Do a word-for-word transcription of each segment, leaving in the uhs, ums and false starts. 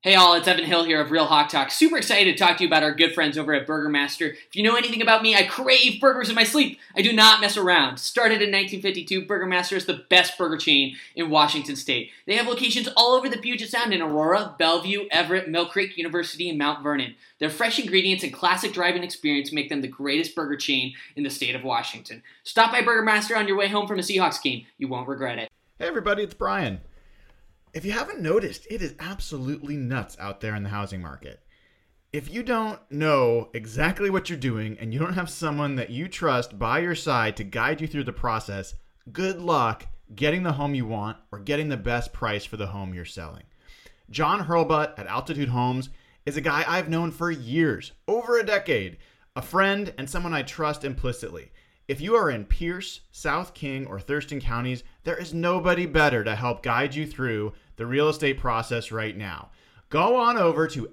Hey all, it's Evan Hill here of Real Hawk Talk. Super excited to talk to you about our good friends over at Burger Master. If you know anything about me, I crave burgers in my sleep. I do not mess around. Started in nineteen fifty-two, Burger Master is the best burger chain in Washington State. They have locations all over the Puget Sound in Aurora, Bellevue, Everett, Mill Creek, University, and Mount Vernon. Their fresh ingredients and classic drive-in experience make them the greatest burger chain in the state of Washington. Stop by Burger Master on your way home from a Seahawks game. You won't regret it. Hey everybody, it's Brian. If you haven't noticed, it is absolutely nuts out there in the housing market. If you don't know exactly what you're doing and you don't have someone that you trust by your side to guide you through the process, good luck getting the home you want or getting the best price for the home you're selling. John Hurlbut at Altitude Homes is a guy I've known for years, over a decade, a friend and someone I trust implicitly. If you are in Pierce, South King, or Thurston counties, there is nobody better to help guide you through the real estate process right now. Go on over to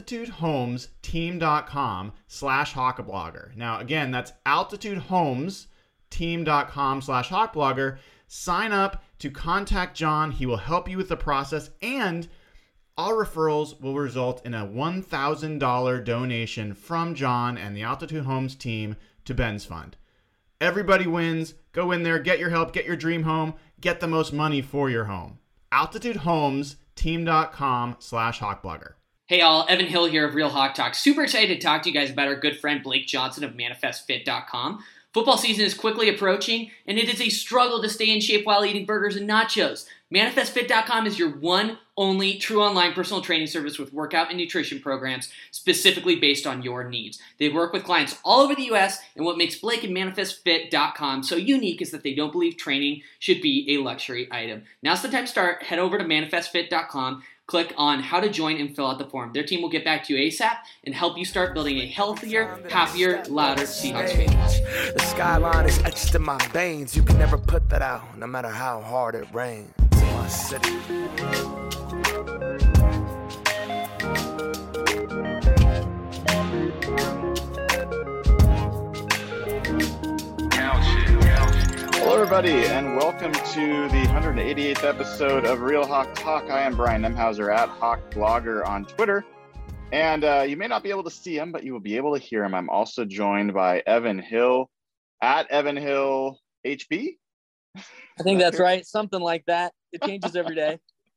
altitudehomesteam.com slash hawkblogger. Now, again, that's altitudehomesteam.com slash hawkblogger. Sign up to contact John. He will help you with the process, and all referrals will result in a one thousand dollars donation from John and the Altitude Homes team to Ben's Fund. Everybody wins. Go in there, get your help, get your dream home, get the most money for your home. altitudehomesteam.com slash hawkblogger. Hey all, Evan Hill here of Real Hawk Talk. Super excited to talk to you guys about our good friend Blake Johnson of manifest fit dot com. Football season is quickly approaching, and it is a struggle to stay in shape while eating burgers and nachos. manifest fit dot com is your one, only, true online personal training service with workout and nutrition programs specifically based on your needs. They work with clients all over the U S, and what makes Blake and manifest fit dot com so unique is that they don't believe training should be a luxury item. Now's the time to start. Head over to manifest fit dot com. Click on how to join and fill out the form. Their team will get back to you ASAP and help you start building a healthier, happier, louder Seahawks fan. The skyline is etched in my veins. You can never put that out, no matter how hard it rains. My city. Hello, everybody, and welcome to the one hundred eighty-eighth episode of Real Hawk Talk. I am Brian Nemhauser at Hawk Blogger on Twitter, and uh, you may not be able to see him, but you will be able to hear him. I'm also joined by Evan Hill at Evan Hill H B. I think that's right, something like that. It changes every day.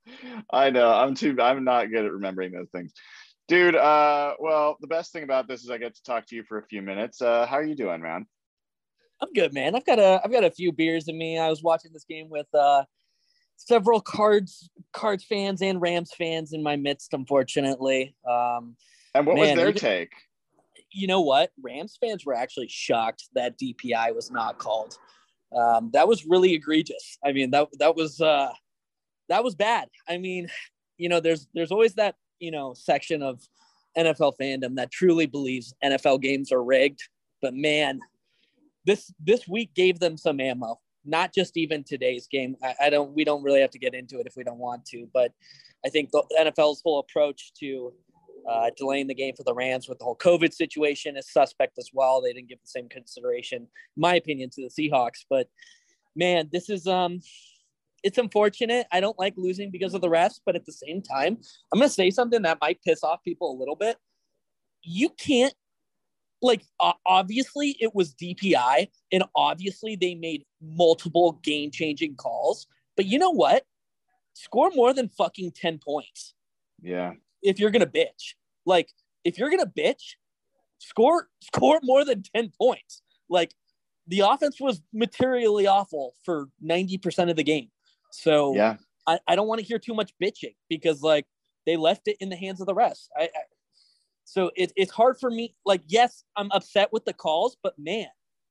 I know. I'm too. I'm not good at remembering those things, dude. Uh, well, the best thing about this is I get to talk to you for a few minutes. Uh, how are you doing, man? I'm good, man. I've got a I've got a few beers in me. I was watching this game with uh, several Cards Cards fans and Rams fans in my midst, unfortunately. Um, and what man, was their even, take? You know what? Rams fans were actually shocked that D P I was not called. Um, that was really egregious. I mean, that that was uh, that was bad. I mean, you know, there's there's always that, you know, section of N F L fandom that truly believes N F L games are rigged. But man, This this week gave them some ammo, not just even today's game. I, I don't we don't really have to get into it if we don't want to, but I think the N F L's whole approach to uh, delaying the game for the Rams with the whole COVID situation is suspect as well. They didn't give the same consideration, in my opinion, to the Seahawks. But man, this is um, it's unfortunate. I don't like losing because of the refs, but at the same time, I'm gonna say something that might piss off people a little bit. You can't. Like, obviously it was D P I, and obviously they made multiple game-changing calls. But you know what? Score more than fucking ten points. Yeah. If you're going to bitch. Like, if you're going to bitch, score score more than ten points. Like, the offense was materially awful for ninety percent of the game. So yeah. I, I don't want to hear too much bitching because, like, they left it in the hands of the refs. I, I So it, it's hard for me. Like, yes, I'm upset with the calls, but man,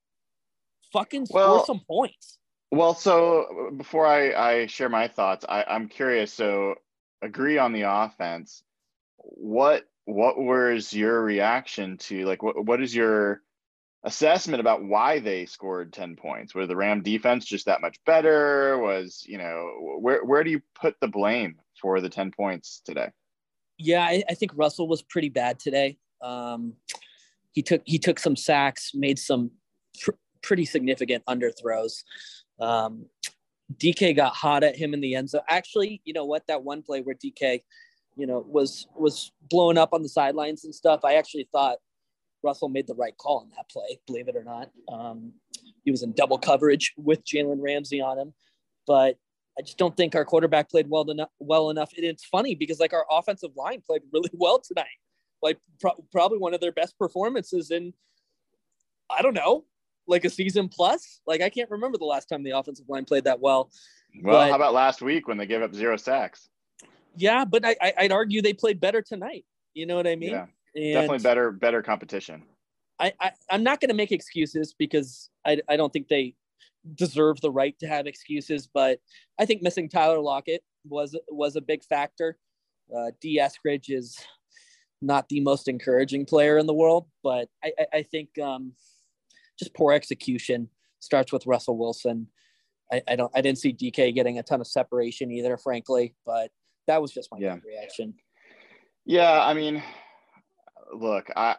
fucking score well, some points. Well, so before I, I share my thoughts, I, I'm curious. So agree on the offense. What what was your reaction to, like, what what is your assessment about why they scored ten points? Was the Ram defense just that much better? Was, you know, where where do you put the blame for the ten points today? Yeah, I, I think Russell was pretty bad today. Um, he took he took some sacks, made some pr- pretty significant underthrows. Um, D K got hot at him in the end zone. Actually, you know what? That one play where D K you know, was was blowing up on the sidelines and stuff, I actually thought Russell made the right call on that play, believe it or not. Um, he was in double coverage with Jalen Ramsey on him, but I just don't think our quarterback played well enough. Well enough. And it's funny because like our offensive line played really well tonight, like pro- probably one of their best performances in, I don't know, like a season plus. Like I can't remember the last time the offensive line played that well. Well, but, how about last week when they gave up zero sacks? Yeah, but I, I'd argue they played better tonight. You know what I mean? Yeah, and definitely better, better competition. I, I I'm not going to make excuses because I I don't think they deserve the right to have excuses, but I think missing Tyler Lockett was was a big factor. Uh, D. Eskridge is not the most encouraging player in the world, but I, I, I think um, just poor execution starts with Russell Wilson. I, I don't I didn't see D K getting a ton of separation either, frankly, but that was just my yeah. reaction. Yeah, I mean, look, I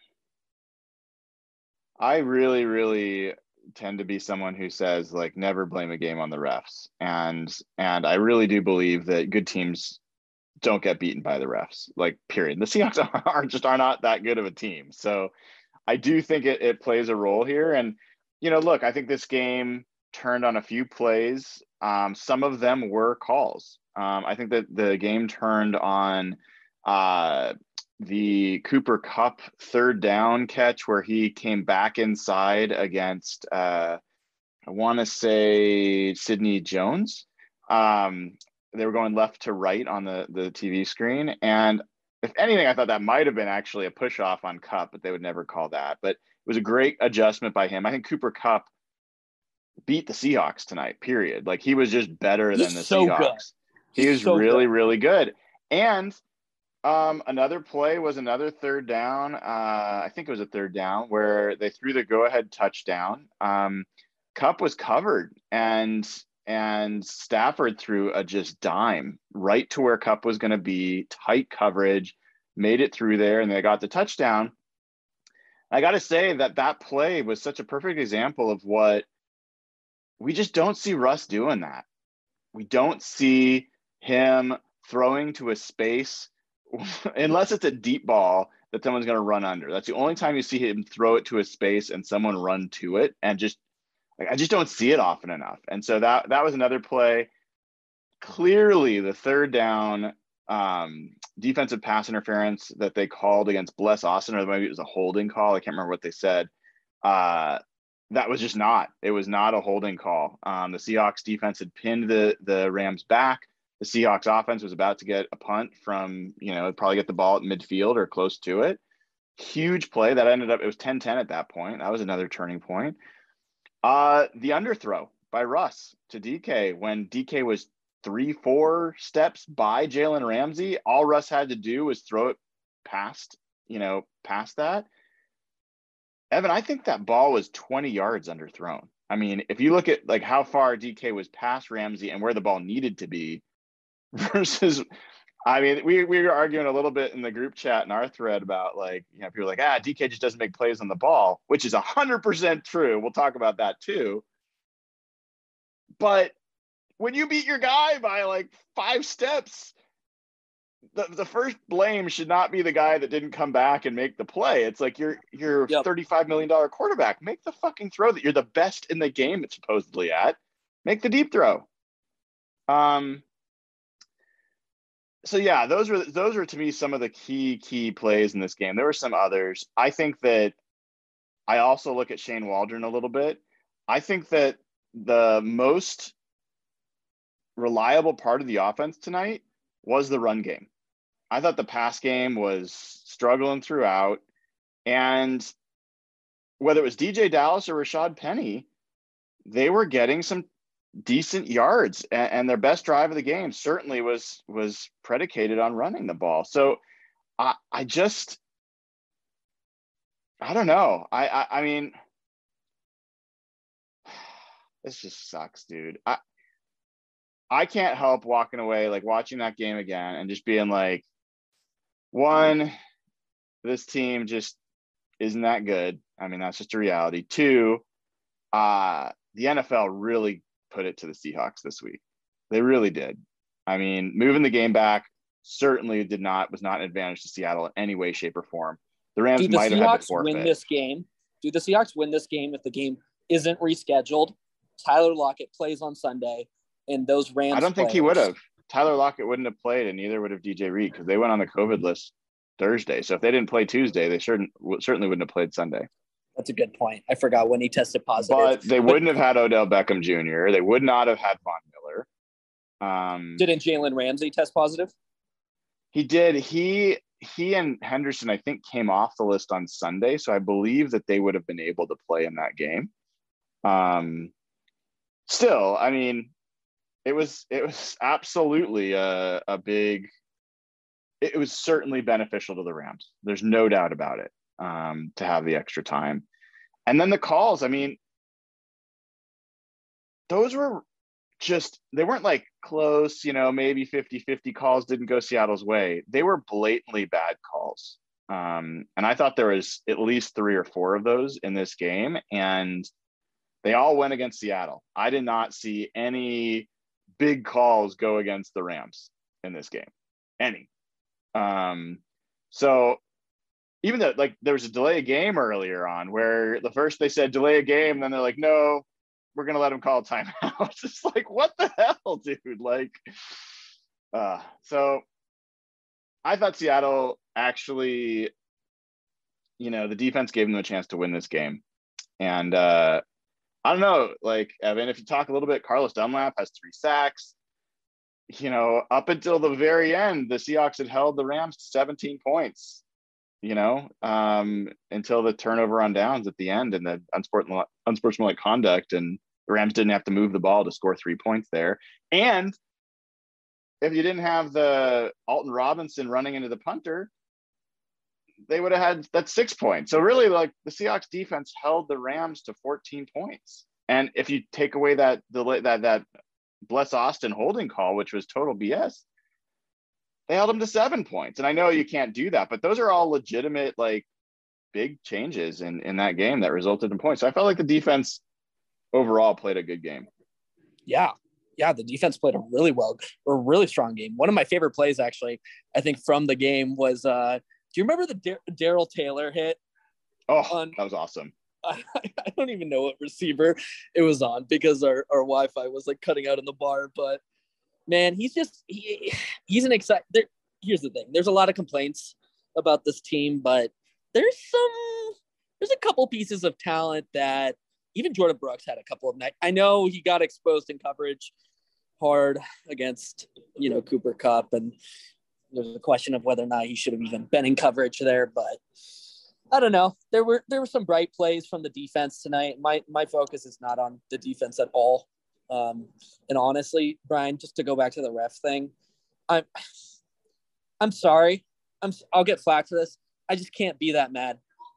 I really, really tend to be someone who says like never blame a game on the refs, and and I really do believe that good teams don't get beaten by the refs, like period. The Seahawks are, are just are not that good of a team, so I do think it, it plays a role here. And you know, look, I think this game turned on a few plays. Um, some of them were calls. Um, I think that the game turned on uh, the Cooper Kupp third down catch where he came back inside against, uh, I want to say Sidney Jones. Um, they were going left to right on the, the T V screen. And if anything, I thought that might have been actually a push off on Kupp, but they would never call that. But it was a great adjustment by him. I think Cooper Kupp beat the Seahawks tonight, period. Like he was just better He's than the so Seahawks. Good. He was so really, good. really good. And um, another play was another third down. Uh, I think it was a third down where they threw the go-ahead touchdown. Um, Kupp was covered, and and Stafford threw a just dime right to where Kupp was going to be, tight coverage, made it through there, and they got the touchdown. I got to say that that play was such a perfect example of what we just don't see Russ doing that. We don't see him throwing to a space unless it's a deep ball that someone's going to run under. That's the only time you see him throw it to a space and someone run to it. And just like, I just don't see it often enough. And so that, that was another play. Clearly the third down um, defensive pass interference that they called against Bless Austin, or maybe it was a holding call. I can't remember what they said. Uh, that was just not, it was not a holding call. Um, the Seahawks defense had pinned the, the Rams back. The Seahawks offense was about to get a punt from, you know, probably get the ball at midfield or close to it. Huge play that ended up, it was ten ten at that point. That was another turning point. Uh, the underthrow by Russ to D K when D K was three, four steps by Jalen Ramsey. All Russ had to do was throw it past, you know, past that. Evan, I think that ball was twenty yards underthrown. I mean, if you look at like how far D K was past Ramsey and where the ball needed to be versus, I mean, we, we were arguing a little bit in the group chat in our thread about like, you know, people are like, ah, D K just doesn't make plays on the ball, which is one hundred percent true. We'll talk about that too. But when you beat your guy by like five steps, the, the first blame should not be the guy that didn't come back and make the play. It's like you're you're Yep. thirty-five million dollars quarterback. Make the fucking throw that you're the best in the game it's supposedly at. Make the deep throw. Um. So yeah, those were those were to me some of the key key plays in this game. There were some others. I think that I also look at Shane Waldron a little bit. I think that the most reliable part of the offense tonight was the run game. I thought the pass game was struggling throughout, and whether it was D J Dallas or Rashad Penny, they were getting some decent yards, and, and their best drive of the game certainly was was predicated on running the ball. So I, I just, I don't know. I, I, I mean, this just sucks, dude. I, I can't help walking away, like watching that game again and just being like, one, this team just isn't that good. I mean, that's just a reality. Two, uh, the N F L really put it to the Seahawks this week. They really did. I mean, moving the game back certainly did not was not an advantage to Seattle in any way, shape, or form. The Rams Do the might have had to Seahawks forfeit. win this game? Do the Seahawks win this game if the game isn't rescheduled? Tyler Lockett plays on Sunday, and those Rams. I don't think players, he would have. Tyler Lockett wouldn't have played, and neither would have D J Reed because they went on the COVID list Thursday. So if they didn't play Tuesday, they certainly certainly wouldn't have played Sunday. That's a good point. I forgot when he tested positive. But they wouldn't have had Odell Beckham Junior They would not have had Von Miller. Um, Didn't Jalen Ramsey test positive? He did. He he and Henderson, I think, came off the list on Sunday. So I believe that they would have been able to play in that game. Um, still, I mean, it was it was absolutely a, a big. It was certainly beneficial to the Rams. There's no doubt about it. Um, to have the extra time, and then the calls. I mean, those were just, they weren't like close, you know, maybe fifty-fifty calls didn't go Seattle's way. They were blatantly bad calls. Um, and I thought there was at least three or four of those in this game, and they all went against Seattle. I did not see any big calls go against the Rams in this game, any. Um, so even though, like, there was a delay a game earlier on where the first they said delay a game, then they're like, no, we're going to let him call a timeout. It's just like, what the hell, dude? Like, uh, so I thought Seattle actually, you know, the defense gave them a chance to win this game. And uh, I don't know, like, Evan, if you talk a little bit, Carlos Dunlap has three sacks. You know, up until the very end, the Seahawks had held the Rams to seventeen points. You know, um, until the turnover on downs at the end and the unsportsmanlike, unsportsmanlike conduct, and the Rams didn't have to move the ball to score three points there. And if you didn't have the Alton Robinson running into the punter, they would have had that six points. So really, like, the Seahawks defense held the Rams to fourteen points. And if you take away that delay, that that Bless Austin holding call, which was total B S, they held them to seven points. And I know you can't do that, but those are all legitimate, like, big changes in, in that game that resulted in points. So I felt like the defense overall played a good game. Yeah. Yeah. The defense played a really well, a really strong game. One of my favorite plays, actually, I think from the game was, uh, do you remember the Dar- Daryl Taylor hit? Oh, on, that was awesome. I, I don't even know what receiver it was on because our, our Wi-Fi was like cutting out in the bar, but man, he's just he, he's an exciting. Here's the thing: there's a lot of complaints about this team, but there's some there's a couple pieces of talent that even Jordan Brooks had a couple of nights. I know he got exposed in coverage hard against you know Cooper Kupp, and there's a question of whether or not he should have even been in coverage there. But I don't know. There were there were some bright plays from the defense tonight. My my focus is not on the defense at all. Um, and honestly, Brian, just to go back to the ref thing, I'm, I'm sorry. I'm, I'll get flack for this. I just can't be that mad.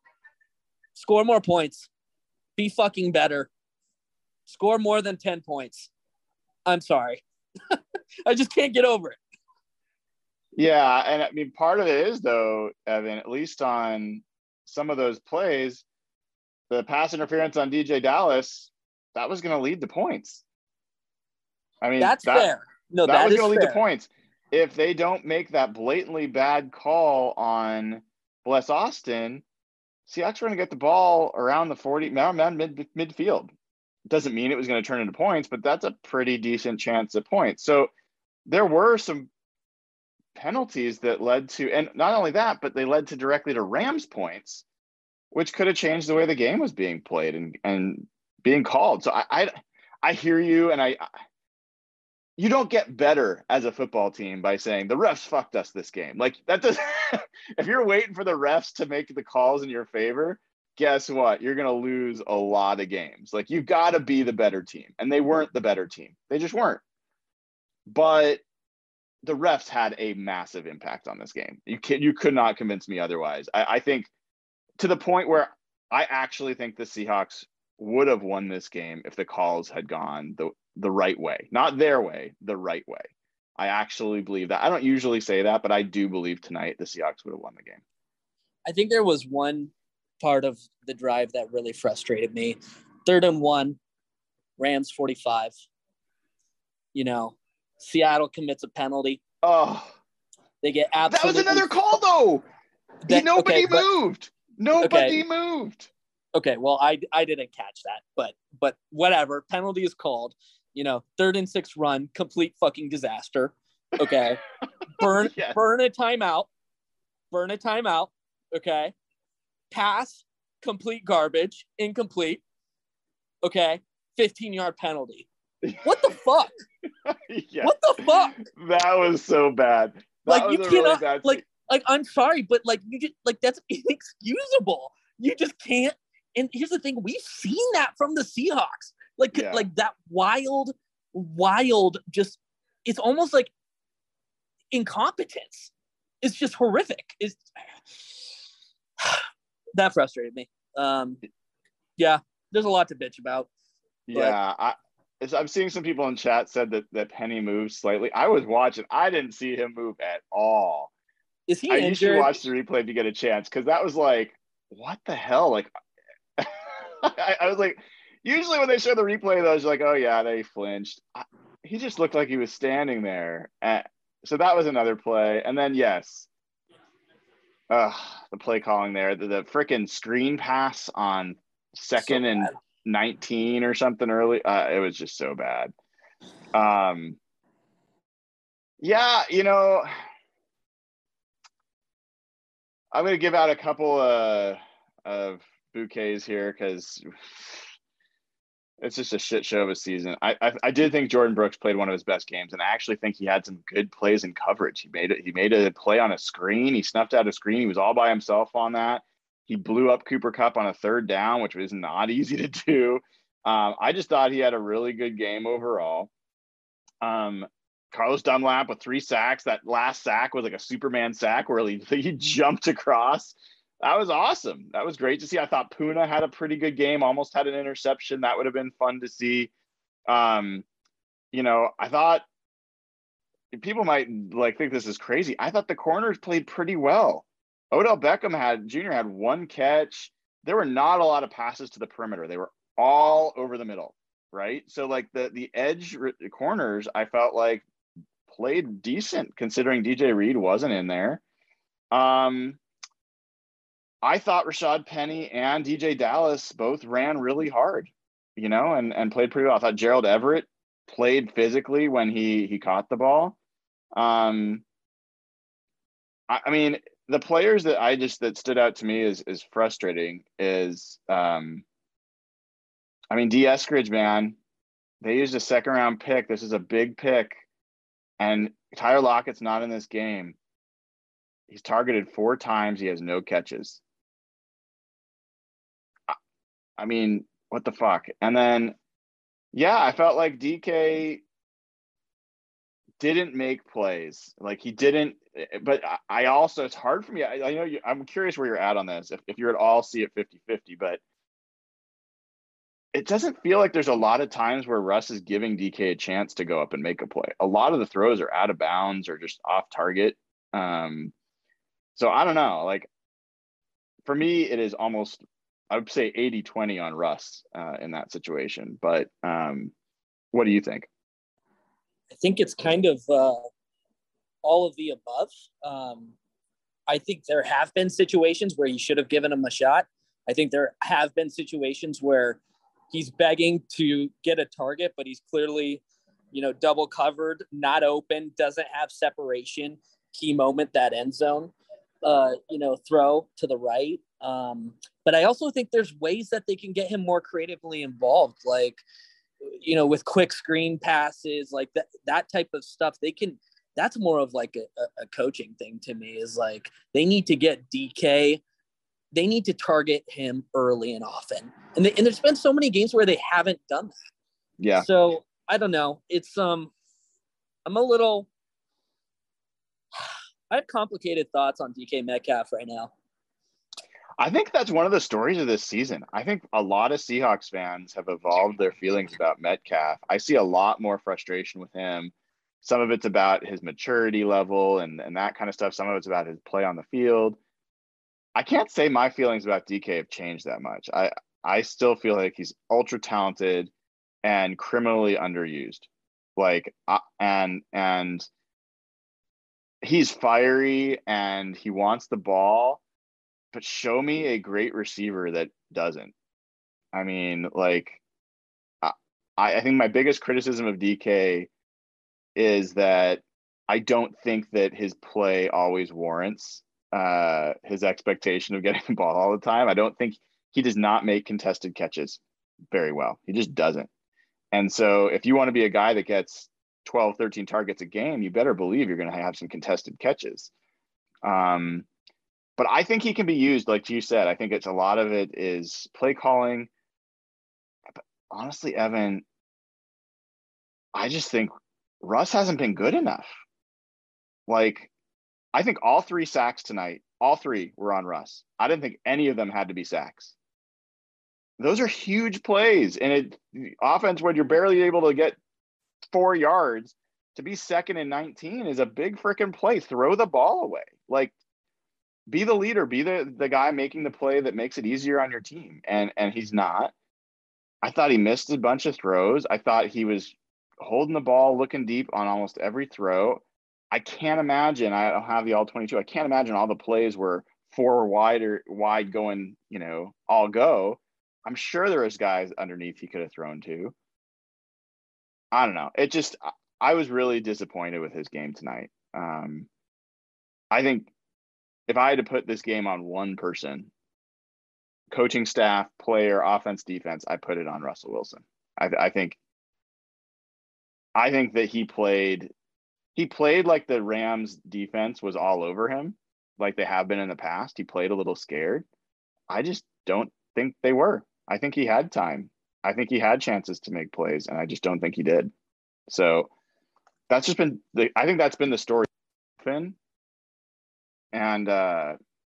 Score more points. Be fucking better. Score more than ten points. I'm sorry. I just can't get over it. Yeah. And I mean, part of it is, though, Evan, at least on some of those plays, the pass interference on D J Dallas, that was going to lead to points. I mean, that's that, fair. No, that, that was is going to lead fair. to points. If they don't make that blatantly bad call on Bless Austin, Seahawks are going to get the ball around the forty, around mid midfield. Doesn't mean it was going to turn into points, but that's a pretty decent chance at points. So there were some penalties that led to, and not only that, but they led to directly to Rams points, which could have changed the way the game was being played and and being called. So I I, I hear you, and I. I You don't get better as a football team by saying the refs fucked us this game. Like, that does. If you're waiting for the refs to make the calls in your favor, guess what? You're going to lose a lot of games. Like, you've got to be the better team. And they weren't the better team. They just weren't. But the refs had a massive impact on this game. You can, you could not convince me otherwise. I, I think to the point where I actually think the Seahawks would have won this game if the calls had gone the the right way, not their way, the right way. I actually believe that. I don't usually say that, but I do believe tonight the Seahawks would have won the game. I think there was one part of the drive that really frustrated me. Third and one, Rams forty-five. You know, Seattle commits a penalty. Oh, They get That was absolutely. another call, though. He, That- nobody okay, but- moved. Nobody Okay. moved. Okay, well, I I didn't catch that, but but whatever. Penalty is called. You know, third and six run, complete fucking disaster. Okay, burn Yes. burn a timeout, burn a timeout. Okay, pass, complete garbage, incomplete. Okay, fifteen yard penalty. What the fuck? Yeah. What the fuck? That was so bad. That Like, was you a really cannot- bad like- Like, I'm sorry, but like you just like that's inexcusable. You just can't. And here's the thing: we've seen that from the Seahawks. Like, Yeah. like that wild, wild. Just it's almost like incompetence. It's just horrific. It's that frustrated me. Um, yeah, there's a lot to bitch about. Yeah, I, it's, I'm seeing some people in chat said that that Penny moved slightly. I was watching. I didn't see him move at all. Is he I injured? used to watch the replay to get a chance because that was like, what the hell? Like, I, I was like, usually when they show the replay, though, it's like, oh yeah, they flinched. I, he just looked like he was standing there. And, so that was another play. And then yes, uh, the play calling there, the, the freaking screen pass on second So and bad. nineteen or something early. Uh, it was just so bad. Um, yeah, you know. I'm going to give out a couple uh, of bouquets here because it's just a shit show of a season. I, I I did think Jordan Brooks played one of his best games, and I actually think he had some good plays in coverage. He made it. He made a play on a screen. He snuffed out a screen. He was all by himself on that. He blew up Cooper Kupp on a third down, which was not easy to do. Um, I just thought he had a really good game overall. Um, Carlos Dunlap with three sacks. That last sack was like a Superman sack where he, he jumped across. That was awesome. That was great to see. I thought Puna had a pretty good game, almost had an interception. That would have been fun to see. Um, you know, I thought people might like think this is crazy. I thought the corners played pretty well. Odell Beckham had Junior had one catch. There were not a lot of passes to the perimeter. They were all over the middle, right? So like the the edge corners, I felt like played decent considering D J Reed wasn't in there. Um, I thought Rashad Penny and D J Dallas both ran really hard, you know, and, and played pretty well. I thought Gerald Everett played physically when he he caught the ball. Um, I, I mean, the players that I just that stood out to me is is frustrating is um, I mean, D. Eskridge, man, they used a second round pick. This is a big pick. And Tyler Lockett's not in this game. He's targeted four times. He has no catches. I mean, what the fuck? And then, yeah, I felt like D K didn't make plays. Like he didn't, but I also, it's hard for me. I, I know you, I'm curious where you're at on this, if, if you're at all see it fifty-fifty, but it doesn't feel like there's a lot of times where Russ is giving D K a chance to go up and make a play. A lot of the throws are out of bounds or just off target. Um, so I don't know. Like for me, it is almost, I would say eighty twenty on Russ uh, in that situation. But um, what do you think? I think it's kind of uh, all of the above. Um, I think there have been situations where you should have given him a shot. I think there have been situations where he's begging to get a target, but he's clearly, you know, double covered, not open, doesn't have separation. Key moment, that end zone, uh, you know, throw to the right. Um, but I also think there's ways that they can get him more creatively involved, like, you know, with quick screen passes, like that, that type of stuff. They can, that's more of like a, a coaching thing to me, is like, they need to get D K. They need to target him early and often. And, they, and there's been so many games where they haven't done that. Yeah. So I don't know. It's, um, I'm a little, I have complicated thoughts on D K Metcalf right now. I think that's one of the stories of this season. I think a lot of Seahawks fans have evolved their feelings about Metcalf. I see a lot more frustration with him. Some of it's about his maturity level and, and that kind of stuff. Some of it's about his play on the field. I can't say my feelings about D K have changed that much. I, I still feel like he's ultra talented and criminally underused. Like, uh, and, and he's fiery and he wants the ball, but show me a great receiver that doesn't. I mean, like, I, I think my biggest criticism of D K is that I don't think that his play always warrants uh, his expectation of getting the ball all the time. I don't think he does not make contested catches very well. He just doesn't. And so if you want to be a guy that gets twelve, thirteen targets a game, you better believe you're going to have some contested catches. Um, but I think he can be used, like you said. I think it's a lot of it is play calling. But honestly, Evan, I just think Russ hasn't been good enough. Like, I think all three sacks tonight, all three were on Russ. I didn't think any of them had to be sacks. Those are huge plays. And it offense, when you're barely able to get four yards, to be second and nineteen is a big freaking play. Throw the ball away. Like, be the leader, be the, the guy making the play that makes it easier on your team. And, and he's not. I thought he missed a bunch of throws. I thought he was holding the ball, looking deep on almost every throw. I can't imagine, I don't have the all twenty-two. I can't imagine all the plays were four wide or wide going, you know, all go. I'm sure there was guys underneath he could have thrown to. I don't know. It just, I was really disappointed with his game tonight. Um, I think if I had to put this game on one person, coaching staff, player, offense, defense, I put it on Russell Wilson. I, I think, I think that he played, he played like the Rams defense was all over him, like they have been in the past. He played a little scared. I just don't think they were. I think he had time. I think he had chances to make plays, and I just don't think he did. So that's just been the, I think that's been the story. Finn. And uh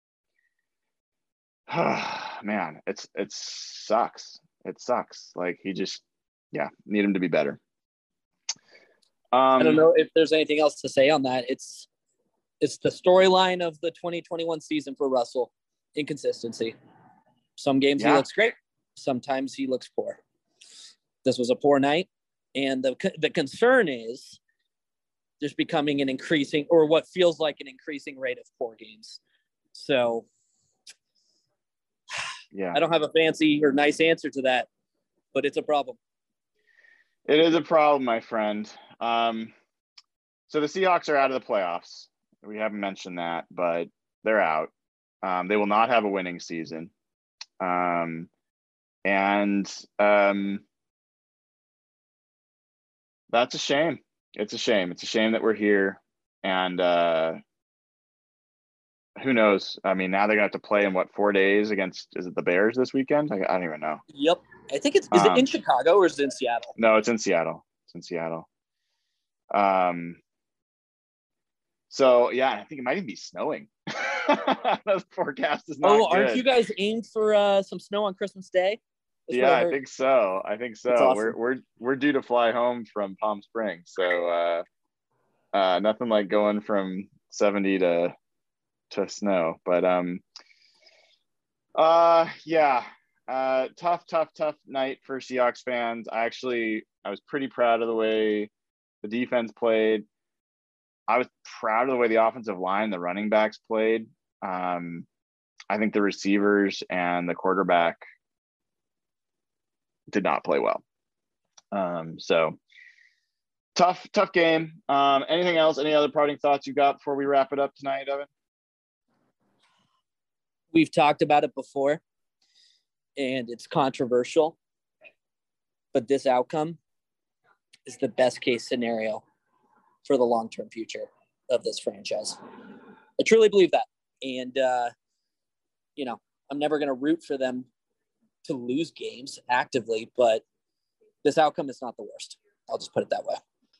man, it's it sucks. It sucks. Like, he just, yeah, need him to be better. Um, I don't know if there's anything else to say on that. It's it's the storyline of the twenty twenty-one season for Russell. Inconsistency. Some games yeah. he looks great. Sometimes he looks poor. This was a poor night. And the the concern is there's becoming an increasing, or what feels like an increasing rate of poor games. So yeah, I don't have a fancy or nice answer to that, but it's a problem. It is a problem, my friend. Um, so the Seahawks are out of the playoffs. We haven't mentioned that, but they're out. Um, they will not have a winning season. Um, and um, that's a shame. It's a shame. It's a shame that we're here. And uh, who knows? I mean, now they're going to have to play in, what, four days against, is it the Bears this weekend? I, I don't even know. Yep. I think it's, is um, it in Chicago or is it in Seattle? No, it's in Seattle. It's in Seattle. Um. So, yeah, I think it might even be snowing. The forecast is not Oh, good. aren't you guys aimed for uh, some snow on Christmas Day? That's Yeah, I, I think so. I think so. Awesome. We're we're we're due to fly home from Palm Springs, so uh, uh, nothing like going from seventy to to snow. But um, uh, yeah, uh, tough, tough, tough night for Seahawks fans. I actually I was pretty proud of the way the defense played. I was proud of the way the offensive line, the running backs played. Um, I think the receivers and the quarterback did not play well. Um, so tough, tough game. Um, anything else? Any other parting thoughts you got before we wrap it up tonight, Evan? We've talked about it before, and it's controversial, but this outcome is the best case scenario for the long-term future of this franchise. I truly believe that. And, uh, you know, I'm never going to root for them to lose games actively, but this outcome is not the worst. I'll just put it that way.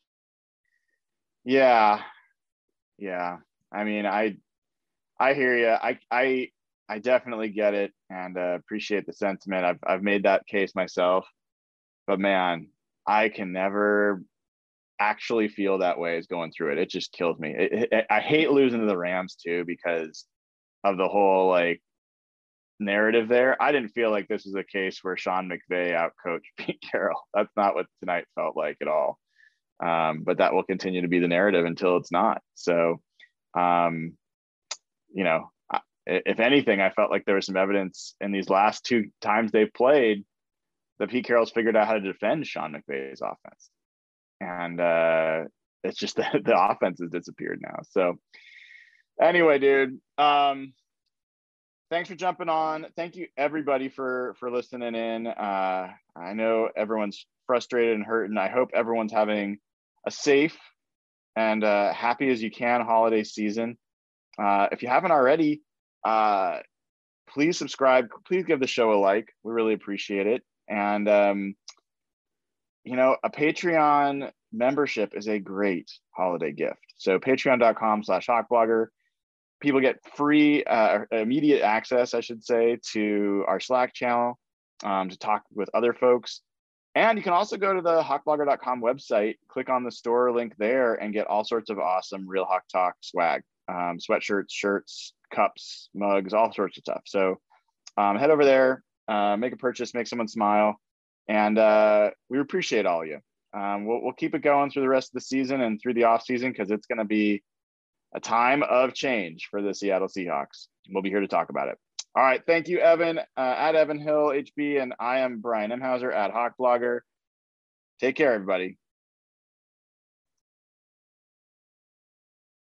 Yeah. Yeah. I mean, I, I hear you. I, I, I definitely get it and uh, appreciate the sentiment. I've, I've made that case myself, but man, I can never actually feel that way as going through it. It just kills me. It, it, I hate losing to the Rams too, because of the whole like narrative there. I didn't feel like this was a case where Sean McVay outcoached Pete Carroll. That's not what tonight felt like at all. Um, but that will continue to be the narrative until it's not. So Um, you know, if anything, I felt like there was some evidence in these last two times they've played that Pete Carroll's figured out how to defend Sean McVay's offense. And uh, it's just that the offense has disappeared now. So anyway, dude, um, thanks for jumping on. Thank you everybody for, for listening in. Uh, I know everyone's frustrated and hurting. I hope everyone's having a safe and uh, happy as you can holiday season. Uh, if you haven't already, uh, please subscribe. Please give the show a like. We really appreciate it. And, um, you know, a Patreon membership is a great holiday gift. So patreon.com slash hawkblogger. People get free, uh, immediate access, I should say, to our Slack channel um, to talk with other folks. And you can also go to the hawkblogger dot com website, click on the store link there, and get all sorts of awesome Real Hawk Talk swag, um, sweatshirts, shirts, cups, mugs, all sorts of stuff. So um, head over there, uh, make a purchase, make someone smile, and uh, we appreciate all of you. Um, we'll, we'll keep it going through the rest of the season and through the off season because it's going to be a time of change for the Seattle Seahawks. We'll be here to talk about it. All right. Thank you, Evan, uh, at Evan Hill H B, and I am Brian Emhauser at Hawk Blogger. Take care, everybody.